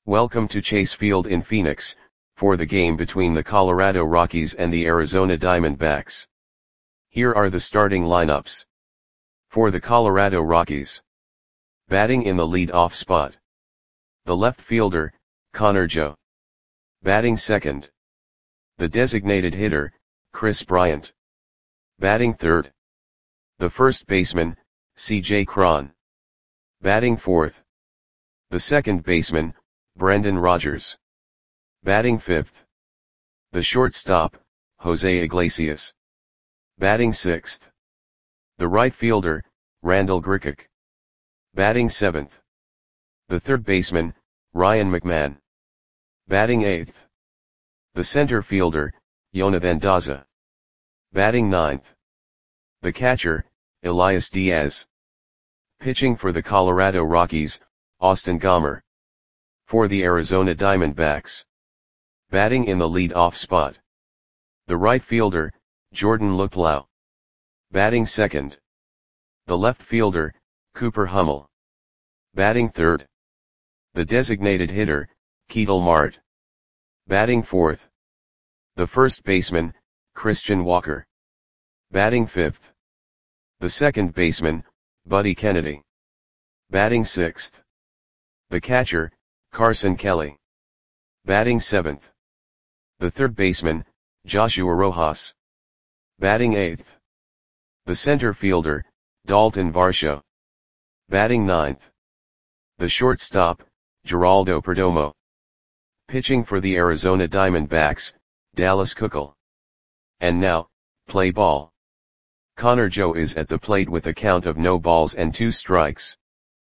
Welcome to Chase Field in Phoenix, for the game between the Colorado Rockies and the Arizona Diamondbacks. Here are the starting lineups. For the Colorado Rockies. Batting in the lead-off spot. The left fielder, Connor Joe. Batting second. The designated hitter, Kris Bryant. Batting third. The first baseman, C.J. Cron. Batting fourth. The second baseman, Brendan Rodgers. Batting fifth. The shortstop, Jose Iglesias. Batting sixth. The right fielder, Randal Grichuk. Batting seventh. The third baseman, Ryan McMahon. Batting eighth. The center fielder, Jonathan Daza. Batting ninth. The catcher, Elias Diaz. Pitching for the Colorado Rockies, Austin Gomber. For the Arizona Diamondbacks. Batting in the lead-off spot. The right fielder, Jordan Luplow. Batting second. The left fielder, Cooper Hummel. Batting third. The designated hitter, Ketel Marte. Batting fourth. The first baseman, Christian Walker. Batting fifth. The second baseman, Buddy Kennedy. Batting sixth. The catcher, Carson Kelly. Batting seventh. The third baseman, Joshua Rojas. Batting eighth. The center fielder, Dalton Varsho. Batting ninth. The shortstop, Geraldo Perdomo. Pitching for the Arizona Diamondbacks, Dallas Keuchel. And now, play ball. Connor Joe is at the plate with a count of no balls and 2 strikes.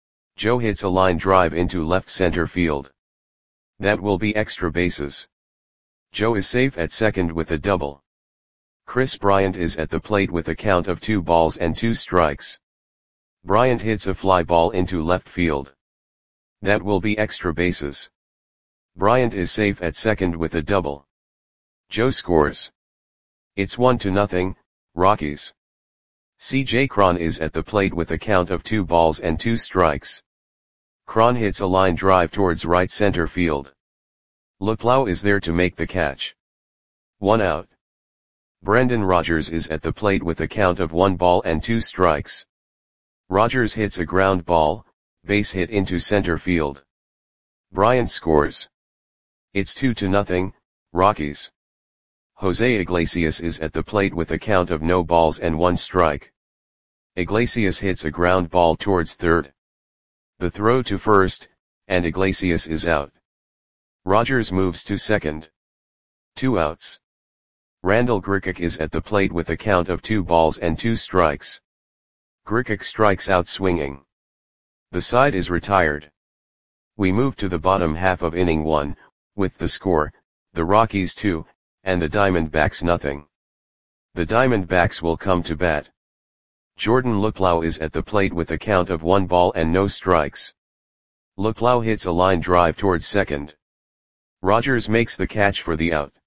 Joe hits a line drive into left center field. That will be extra bases. Joe is safe at second with a double. Kris Bryant is at the plate with a count of 2 balls and 2 strikes. Bryant hits a fly ball into left field. That will be extra bases. Bryant is safe at second with a double. Joe scores. It's 1-0, Rockies. C.J. Cron is at the plate with a count of 2 balls and 2 strikes. Cron hits a line drive towards right center field. Luplow is there to make the catch. 1 out. Brendan Rodgers is at the plate with a count of 1 ball and 2 strikes. Rodgers hits a ground ball, base hit into center field. Bryant scores. It's 2-0, Rockies. Jose Iglesias is at the plate with a count of no balls and 1 strike. Iglesias hits a ground ball towards third. The throw to first, and Iglesias is out. Rodgers moves to second. 2 outs. Randal Grichuk is at the plate with a count of 2 balls and 2 strikes. Grichuk strikes out swinging. The side is retired. We move to the bottom half of inning 1, with the score, the Rockies 2, and the Diamondbacks 0. The Diamondbacks will come to bat. Jordan Luplow is at the plate with a count of 1 ball and no strikes. Luplow hits a line drive towards second. Rodgers makes the catch for the out.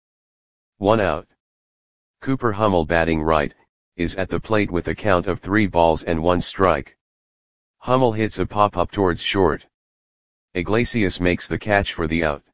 1 out. Cooper Hummel, batting right, is at the plate with a count of 3 balls and 1 strike. Hummel hits a pop-up towards short. Iglesias makes the catch for the out.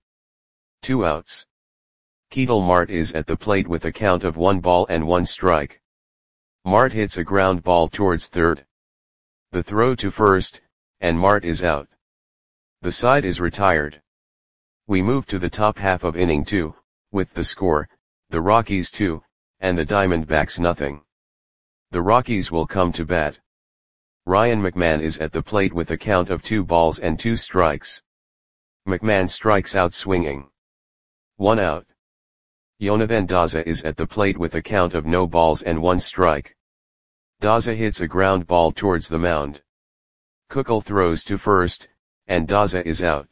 2 outs. Ketel Marte is at the plate with a count of 1 ball and 1 strike. Marte hits a ground ball towards third. The throw to first, and Marte is out. The side is retired. We move to the top half of inning 2, with the score, the Rockies 2, and the Diamondbacks 0. The Rockies will come to bat. Ryan McMahon is at the plate with a count of 2 balls and 2 strikes. McMahon strikes out swinging. 1 out. Jonathan Daza is at the plate with a count of no balls and 1 strike. Daza hits a ground ball towards the mound. Keuchel throws to first, and Daza is out.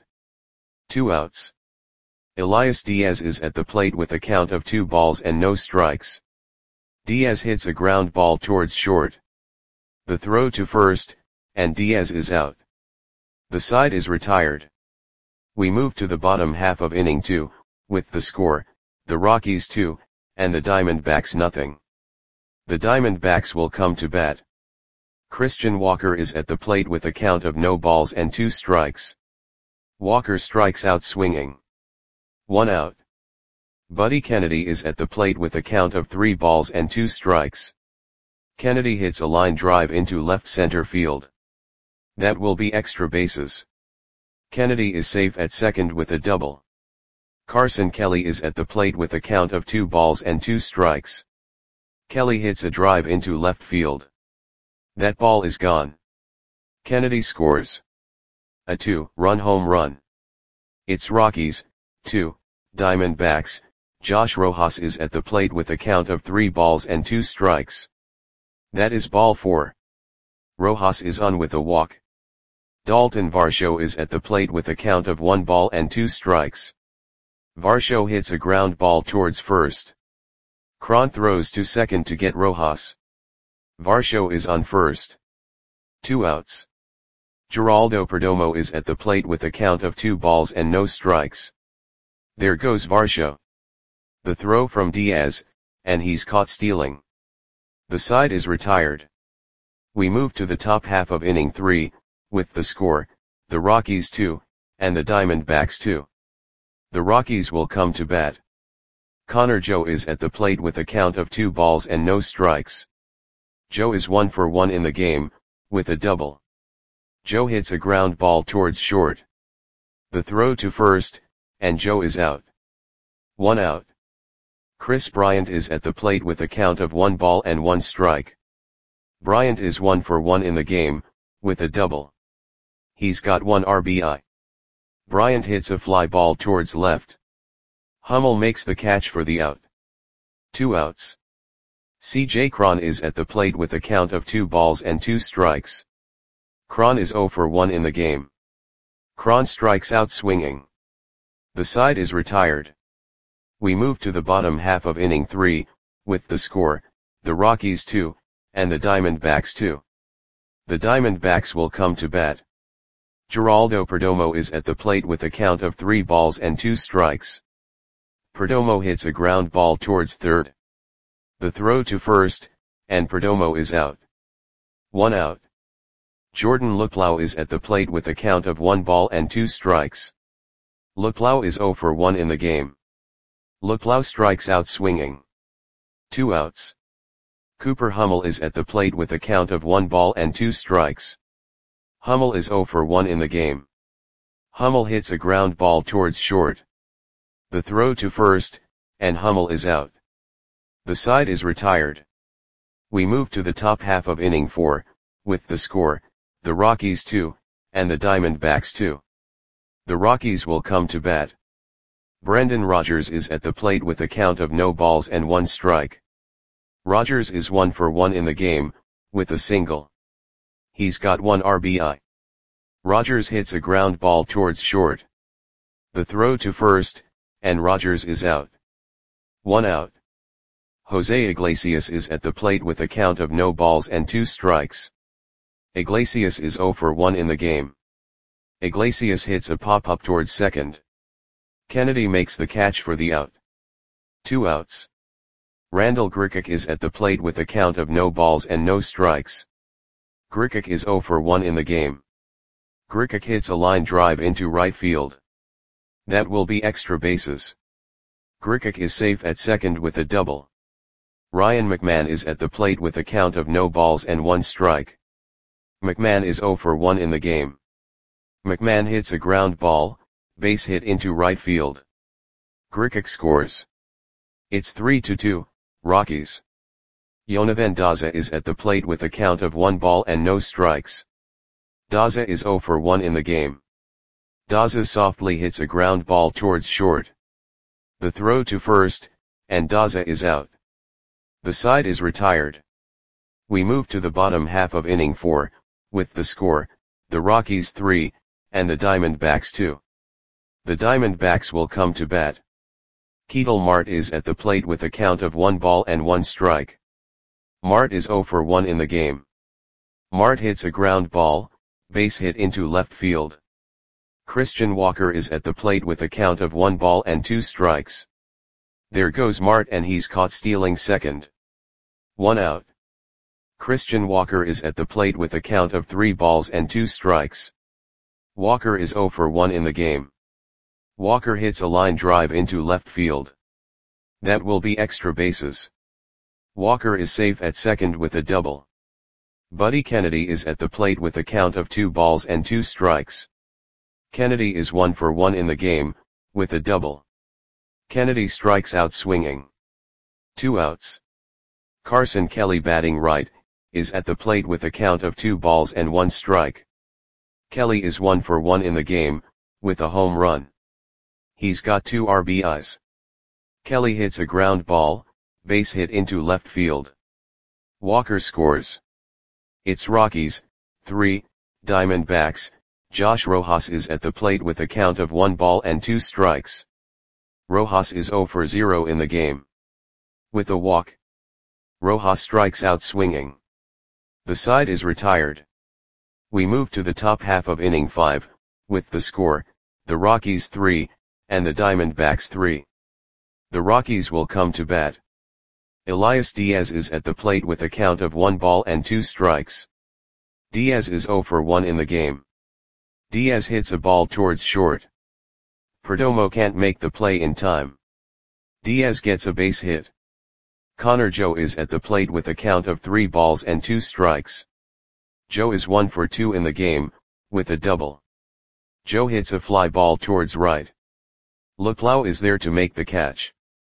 2 outs. Elias Diaz is at the plate with a count of 2 balls and no strikes. Diaz hits a ground ball towards short. The throw to first, and Diaz is out. The side is retired. We move to the bottom half of inning 2, with the score, the Rockies 2, and the Diamondbacks 0. The Diamondbacks will come to bat. Christian Walker is at the plate with a count of no balls and 2 strikes. Walker strikes out swinging. 1 out. Buddy Kennedy is at the plate with a count of 3 balls and 2 strikes. Kennedy hits a line drive into left center field. That will be extra bases. Kennedy is safe at second with a double. Carson Kelly is at the plate with a count of 2 balls and 2 strikes. Kelly hits a drive into left field. That ball is gone. Kennedy scores a 2-run home run. It's Rockies, 2, Diamondbacks. Josh Rojas is at the plate with a count of 3 balls and 2 strikes. That is ball 4. Rojas is on with a walk. Dalton Varsho is at the plate with a count of 1 ball and 2 strikes. Varsho hits a ground ball towards first. Cron throws to second to get Rojas. Varsho is on first. 2 outs. Geraldo Perdomo is at the plate with a count of 2 balls and no strikes. There goes Varsho. The throw from Diaz, and he's caught stealing. The side is retired. We move to the top half of inning 3, with the score, the Rockies 2, and the Diamondbacks 2. The Rockies will come to bat. Connor Joe is at the plate with a count of 2 balls and no strikes. Joe is 1 for 1 in the game, with a double. Joe hits a ground ball towards short. The throw to first, and Joe is out. 1 out. Chris Bryant is at the plate with a count of 1 ball and 1 strike. Bryant is 1 for 1 in the game, with a double. He's got 1 RBI. Bryant hits a fly ball towards left. Hummel makes the catch for the out. 2 outs. C.J. Cron is at the plate with a count of 2 balls and 2 strikes. Cron is 0 for 1 in the game. Cron strikes out swinging. The side is retired. We move to the bottom half of inning 3, with the score, the Rockies 2, and the Diamondbacks 2. The Diamondbacks will come to bat. Geraldo Perdomo is at the plate with a count of 3 balls and 2 strikes. Perdomo hits a ground ball towards third. The throw to first, and Perdomo is out. 1 out. Jordan Luplow is at the plate with a count of 1 ball and 2 strikes. Luplow is 0 for 1 in the game. Luplow strikes out swinging. 2 outs. Cooper Hummel is at the plate with a count of 1 ball and 2 strikes. Hummel is 0 for 1 in the game. Hummel hits a ground ball towards short. The throw to first, and Hummel is out. The side is retired. We move to the top half of inning 4, with the score, the Rockies 2, and the Diamondbacks 2. The Rockies will come to bat. Brendan Rodgers is at the plate with a count of no balls and 1 strike. Rodgers is 1 for 1 in the game, with a single. He's got 1 RBI. Rodgers hits a ground ball towards short. The throw to first, and Rodgers is out. 1 out. Jose Iglesias is at the plate with a count of no balls and 2 strikes. Iglesias is 0 for 1 in the game. Iglesias hits a pop-up towards second. Kennedy makes the catch for the out. 2 outs. Randall Grichuk is at the plate with a count of no balls and no strikes. Grichuk is 0 for 1 in the game. Grichuk hits a line drive into right field. That will be extra bases. Grichuk is safe at second with a double. Ryan McMahon is at the plate with a count of no balls and 1 strike. McMahon is 0 for 1 in the game. McMahon hits a ground ball, base hit into right field. Grichuk scores. It's 3-2, Rockies. Yonavan Daza is at the plate with a count of 1 ball and no strikes. Daza is 0 for 1 in the game. Daza softly hits a ground ball towards short. The throw to first, and Daza is out. The side is retired. We move to the bottom half of inning 4, with the score, the Rockies 3, and the Diamondbacks 2. The Diamondbacks will come to bat. Ketel Marte is at the plate with a count of 1 ball and 1 strike. Marte is 0 for 1 in the game. Marte hits a ground ball, base hit into left field. Christian Walker is at the plate with a count of 1 ball and 2 strikes. There goes Marte and he's caught stealing second. 1 out. Christian Walker is at the plate with a count of 3 balls and 2 strikes. Walker is 0 for 1 in the game. Walker hits a line drive into left field. That will be extra bases. Walker is safe at second with a double. Buddy Kennedy is at the plate with a count of 2 balls and 2 strikes. Kennedy is 1 for 1 in the game, with a double. Kennedy strikes out swinging. 2 outs. Carson Kelly batting right, is at the plate with a count of 2 balls and 1 strike. Kelly is 1 for 1 in the game, with a home run. He's got 2 RBIs. Kelly hits a ground ball, base hit into left field. Walker scores. It's Rockies, 3, Diamondbacks. Josh Rojas is at the plate with a count of 1 ball and 2 strikes. Rojas is 0 for 0 in the game. With a walk. Rojas strikes out swinging. The side is retired. We move to the top half of inning 5, with the score, the Rockies 3, and the Diamondbacks 3. The Rockies will come to bat. Elias Diaz is at the plate with a count of 1 ball and 2 strikes. Diaz is 0 for 1 in the game. Diaz hits a ball towards short. Perdomo can't make the play in time. Diaz gets a base hit. Connor Joe is at the plate with a count of 3 balls and 2 strikes. Joe is 1 for 2 in the game, with a double. Joe hits a fly ball towards right. Luplow is there to make the catch.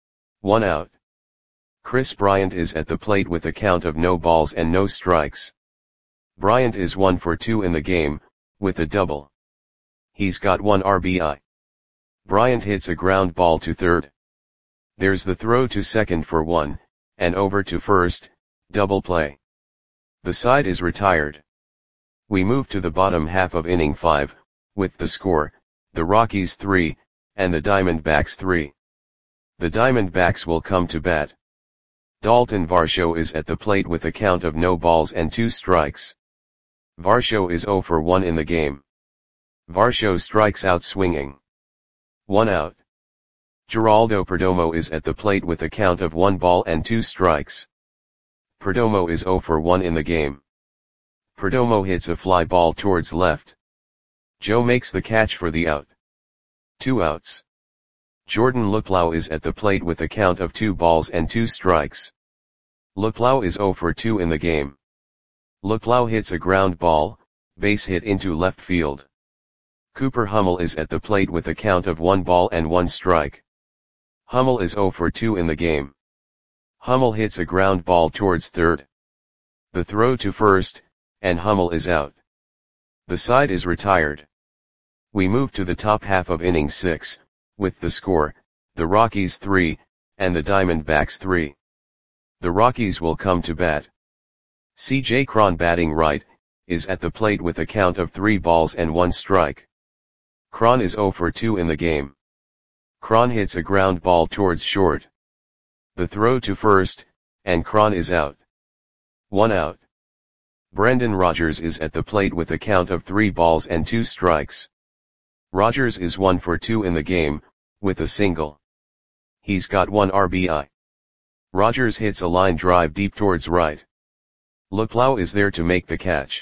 1 out. Chris Bryant is at the plate with a count of no balls and no strikes. Bryant is 1 for 2 in the game, with a double. He's got 1 RBI. Bryant hits a ground ball to third. There's the throw to second for 1, and over to first, double play. The side is retired. We move to the bottom half of inning 5, with the score, the Rockies 3, and the Diamondbacks 3. The Diamondbacks will come to bat. Dalton Varsho is at the plate with a count of no balls and 2 strikes. Varsho is 0 for 1 in the game. Varsho strikes out swinging. 1 out. Geraldo Perdomo is at the plate with a count of 1 ball and 2 strikes. Perdomo is 0 for 1 in the game. Perdomo hits a fly ball towards left. Joe makes the catch for the out. 2 outs. Jordan Luplow is at the plate with a count of 2 balls and 2 strikes. Luplow is 0 for 2 in the game. Luplow hits a ground ball, base hit into left field. Cooper Hummel is at the plate with a count of 1 ball and 1 strike. Hummel is 0 for 2 in the game. Hummel hits a ground ball towards third. The throw to first, and Hummel is out. The side is retired. We move to the top half of inning 6, with the score, the Rockies 3, and the Diamondbacks 3. The Rockies will come to bat. C.J. Cron batting right, is at the plate with a count of 3 balls and 1 strike. Cron is 0 for 2 in the game. Cron hits a ground ball towards short. The throw to first, and Cron is out. 1 out. Brendan Rodgers is at the plate with a count of 3 balls and 2 strikes. Rodgers is 1 for 2 in the game, with a single. He's got 1 RBI. Rodgers hits a line drive deep towards right. Luplow is there to make the catch.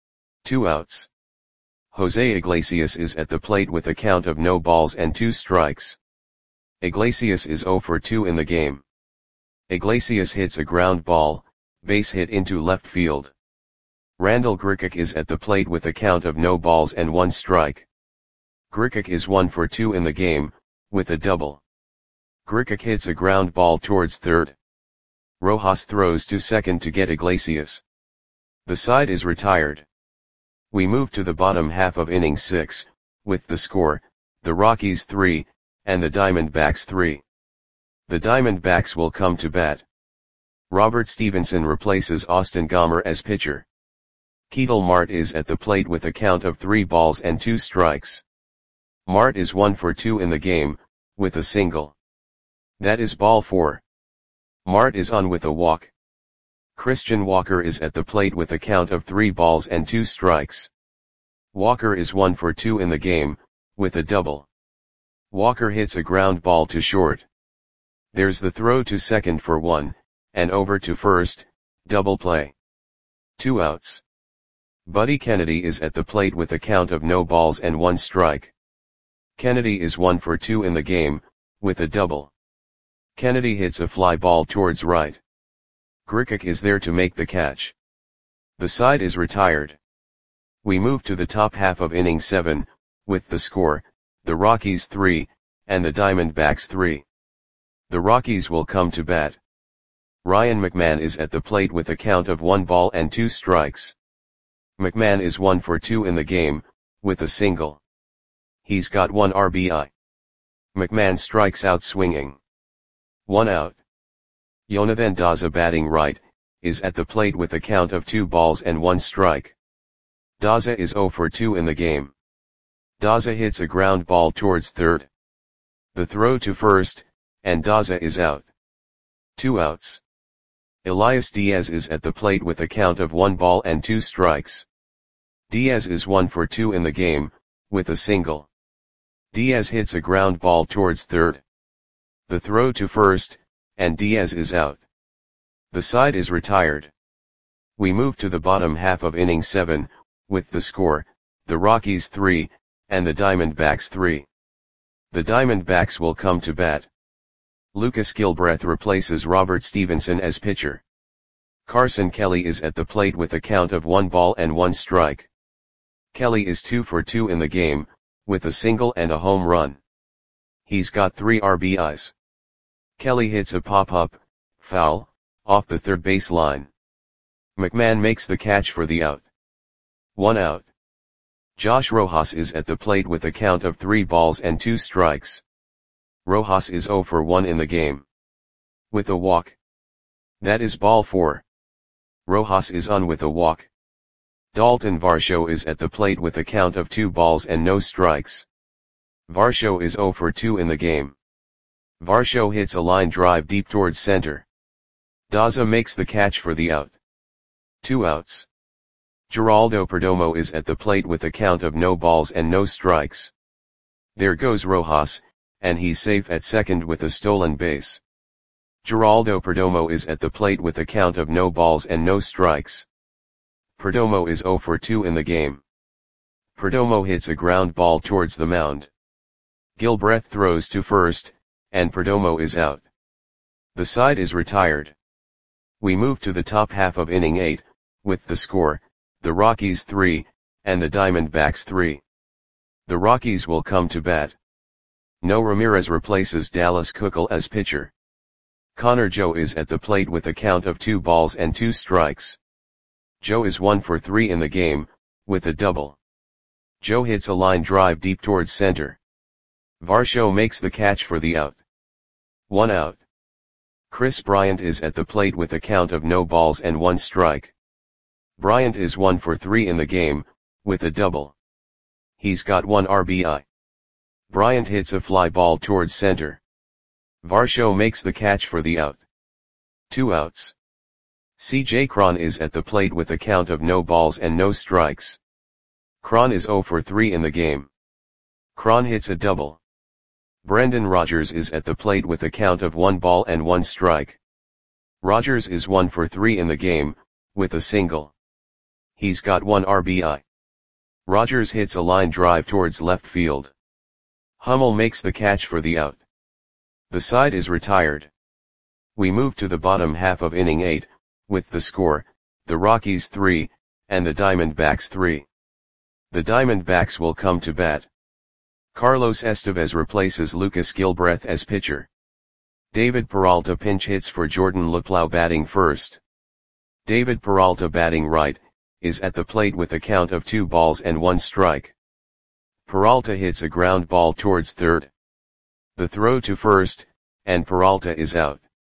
2 outs. Jose Iglesias is at the plate with a count of no balls and 2 strikes. Iglesias is 0 for 2 in the game. Iglesias hits a ground ball, base hit into left field. Randall Grichuk is at the plate with a count of no balls and 1 strike. Grichuk is 1 for 2 in the game, with a double. Grichuk hits a ground ball towards third. Rojas throws to second to get Iglesias. The side is retired. We move to the bottom half of inning 6, with the score, the Rockies 3, and the Diamondbacks 3. The Diamondbacks will come to bat. Robert Stevenson replaces Austin Gomber as pitcher. Ketel Marte is at the plate with a count of 3 balls and 2 strikes. Marte is 1 for 2 in the game, with a single. That is ball 4. Marte is on with a walk. Christian Walker is at the plate with a count of 3 balls and 2 strikes. Walker is 1 for 2 in the game, with a double. Walker hits a ground ball to short. There's the throw to second for 1, and over to first, double play. 2 outs. Buddy Kennedy is at the plate with a count of no balls and 1 strike. Kennedy is 1 for 2 in the game, with a double. Kennedy hits a fly ball towards right. Grichuk is there to make the catch. The side is retired. We move to the top half of inning 7, with the score, the Rockies 3, and the Diamondbacks 3. The Rockies will come to bat. Ryan McMahon is at the plate with a count of 1 ball and 2 strikes. McMahon is 1 for 2 in the game, with a single. He's got 1 RBI. McMahon strikes out swinging. 1 out. Jonathan Daza, batting right, is at the plate with a count of 2 balls and 1 strike. Daza is 0 for 2 in the game. Daza hits a ground ball towards third. The throw to first, and Daza is out. 2 outs. Elias Diaz is at the plate with a count of 1 ball and 2 strikes. Diaz is 1 for 2 in the game, with a single. Diaz hits a ground ball towards third. The throw to first, and Diaz is out. The side is retired. We move to the bottom half of inning 7, with the score, the Rockies 3, and the Diamondbacks 3. The Diamondbacks will come to bat. Lucas Gilbreth replaces Robert Stevenson as pitcher. Carson Kelly is at the plate with a count of 1 ball and 1 strike. Kelly is 2 for 2 in the game, with a single and a home run. He's got 3 RBIs. Kelly hits a pop-up, foul, off the third base line. McMahon makes the catch for the out. 1 out. Josh Rojas is at the plate with a count of 3 balls and 2 strikes. Rojas is 0 for 1 in the game. With a walk. That is ball 4. Rojas is on with a walk. Dalton Varsho is at the plate with a count of 2 balls and no strikes. Varsho is 0 for 2 in the game. Varsho hits a line drive deep towards center. Daza makes the catch for the out. 2 outs. Geraldo Perdomo is at the plate with a count of no balls and no strikes. There goes Rojas, and he's safe at second with a stolen base. Geraldo Perdomo is at the plate with a count of no balls and no strikes. Perdomo is 0 for 2 in the game. Perdomo hits a ground ball towards the mound. Gilbreth throws to first, and Perdomo is out. The side is retired. We move to the top half of inning 8, with the score, the Rockies 3, and the Diamondbacks 3. The Rockies will come to bat. No Ramirez replaces Dallas Keuchel as pitcher. Connor Joe is at the plate with a count of 2 balls and 2 strikes. Joe is 1 for 3 in the game, with a double. Joe hits a line drive deep towards center. Varsho makes the catch for the out. 1 out. Chris Bryant is at the plate with a count of no balls and 1 strike. Bryant is 1 for 3 in the game, with a double. He's got 1 RBI. Bryant hits a fly ball towards center. Varsho makes the catch for the out. 2 outs. C.J. Cron is at the plate with a count of no balls and no strikes. Cron is 0 for 3 in the game. Cron hits a double. Brendan Rodgers is at the plate with a count of 1 ball and 1 strike. Rodgers is 1 for 3 in the game, with a single. He's got 1 RBI. Rodgers hits a line drive towards left field. Hummel makes the catch for the out. The side is retired. We move to the bottom half of inning 8, with the score, the Rockies 3, and the Diamondbacks 3. The Diamondbacks will come to bat. Carlos Estevez replaces Lucas Gilbreth as pitcher. David Peralta pinch hits for Jordan Luplow, batting first. David Peralta, batting right, is at the plate with a count of 2 balls and 1 strike. Peralta hits a ground ball towards third. The throw to first, and Peralta is out.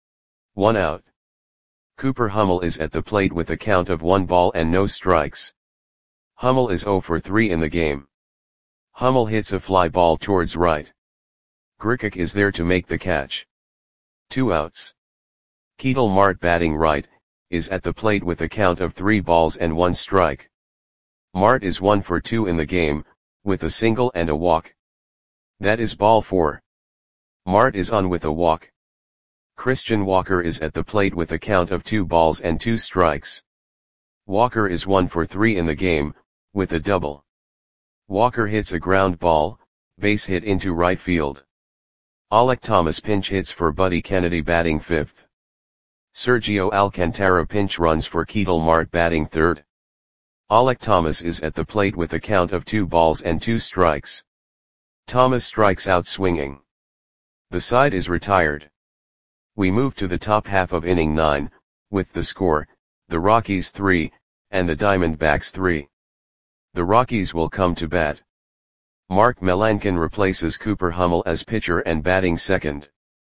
1 out. Cooper Hummel is at the plate with a count of 1 ball and no strikes. Hummel is 0 for 3 in the game. Hummel hits a fly ball towards right. Grichuk is there to make the catch. 2 outs. Ketel Marte, batting right, is at the plate with a count of 3 balls and 1 strike. Marte is 1 for 2 in the game, with a single and a walk. That is ball 4. Marte is on with a walk. Christian Walker is at the plate with a count of 2 balls and 2 strikes. Walker is 1 for 3 in the game, with a double. Walker hits a ground ball, base hit into right field. Alek Thomas pinch hits for Buddy Kennedy batting 5th. Sergio Alcantara pinch runs for Ketel Marte batting 3rd. Alek Thomas is at the plate with a count of 2 balls and 2 strikes. Thomas strikes out swinging. The side is retired. We move to the top half of inning 9, with the score, the Rockies 3, and the Diamondbacks 3. The Rockies will come to bat. Mark Melancon replaces Cooper Hummel as pitcher and batting second.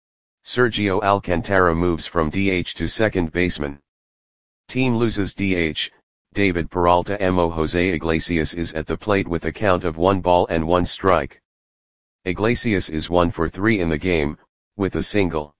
Sergio Alcantara moves from DH to second baseman. Team loses DH, David Peralta. Jose Iglesias is at the plate with a count of 1 ball and 1 strike. Iglesias is 1 for 3 in the game, with a single.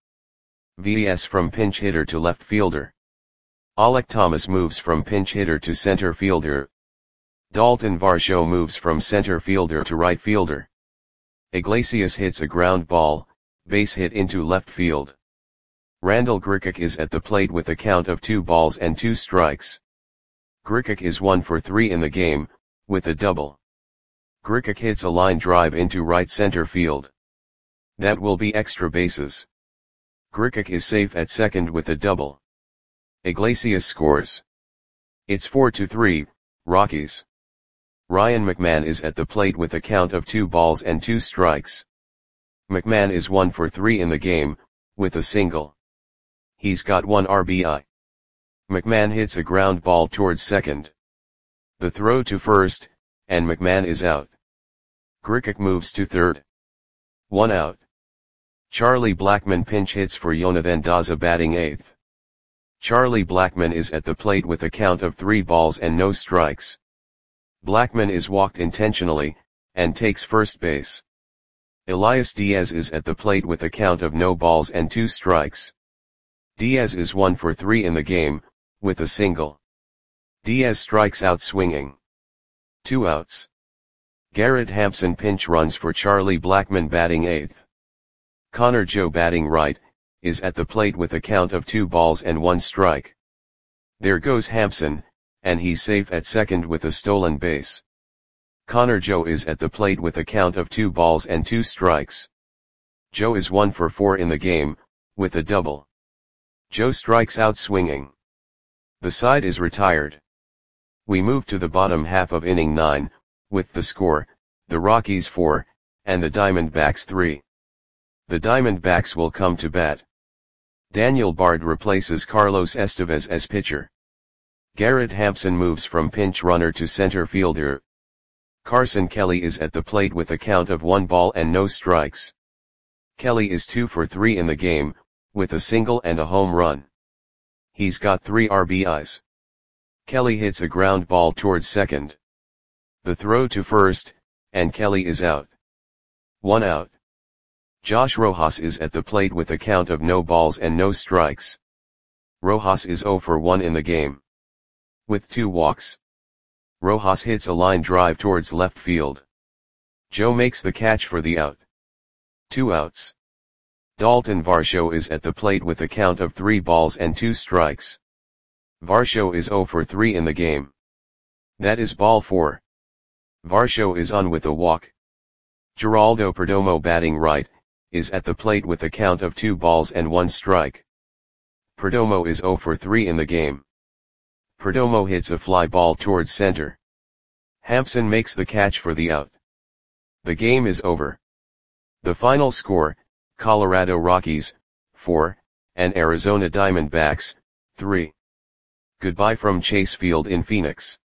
VS from pinch hitter to left fielder. Alek Thomas moves from pinch hitter to center fielder. Dalton Varsho moves from center fielder to right fielder. Iglesias hits a ground ball, base hit into left field. Randall Grichuk is at the plate with a count of 2 balls and 2 strikes. Grichuk is 1 for 3 in the game, with a double. Grichuk hits a line drive into right center field. That will be extra bases. Grichuk is safe at second with a double. Iglesias scores. It's 4-3, Rockies. Ryan McMahon is at the plate with a count of 2 balls and 2 strikes. McMahon is 1 for 3 in the game, with a single. He's got 1 RBI. McMahon hits a ground ball towards second. The throw to first, and McMahon is out. Grichuk moves to third. 1 out. Charlie Blackmon pinch hits for Jonathan Daza batting 8th. Charlie Blackmon is at the plate with a count of 3 balls and no strikes. Blackmon is walked intentionally, and takes first base. Elias Diaz is at the plate with a count of no balls and 2 strikes. Diaz is 1 for 3 in the game, with a single. Diaz strikes out swinging. 2 outs. Garrett Hampson pinch runs for Charlie Blackmon batting 8th. Connor Joe batting right, is at the plate with a count of 2 balls and 1 strike. There goes Hampson, and he's safe at second with a stolen base. Connor Joe is at the plate with a count of 2 balls and 2 strikes. Joe is 1 for 4 in the game, with a double. Joe strikes out swinging. The side is retired. We move to the bottom half of inning 9, with the score, the Rockies 4, and the Diamondbacks 3. The Diamondbacks will come to bat. Daniel Bard replaces Carlos Estevez as pitcher. Garrett Hampson moves from pinch runner to center fielder. Carson Kelly is at the plate with a count of 1 ball and no strikes. Kelly is 2 for 3 in the game, with a single and a home run. He's got 3 RBIs. Kelly hits a ground ball towards second. The throw to first, and Kelly is out. 1 out. Josh Rojas is at the plate with a count of no balls and no strikes. Rojas is 0 for 1 in the game. With 2 walks. Rojas hits a line drive towards left field. Joe makes the catch for the out. 2 outs. Dalton Varsho is at the plate with a count of 3 balls and 2 strikes. Varsho is 0 for 3 in the game. That is ball 4. Varsho is on with a walk. Geraldo Perdomo batting right, is at the plate with a count of 2 balls and 1 strike. Perdomo is 0 for 3 in the game. Perdomo hits a fly ball towards center. Hampson makes the catch for the out. The game is over. The final score, Colorado Rockies, 4, and Arizona Diamondbacks, 3. Goodbye from Chase Field in Phoenix.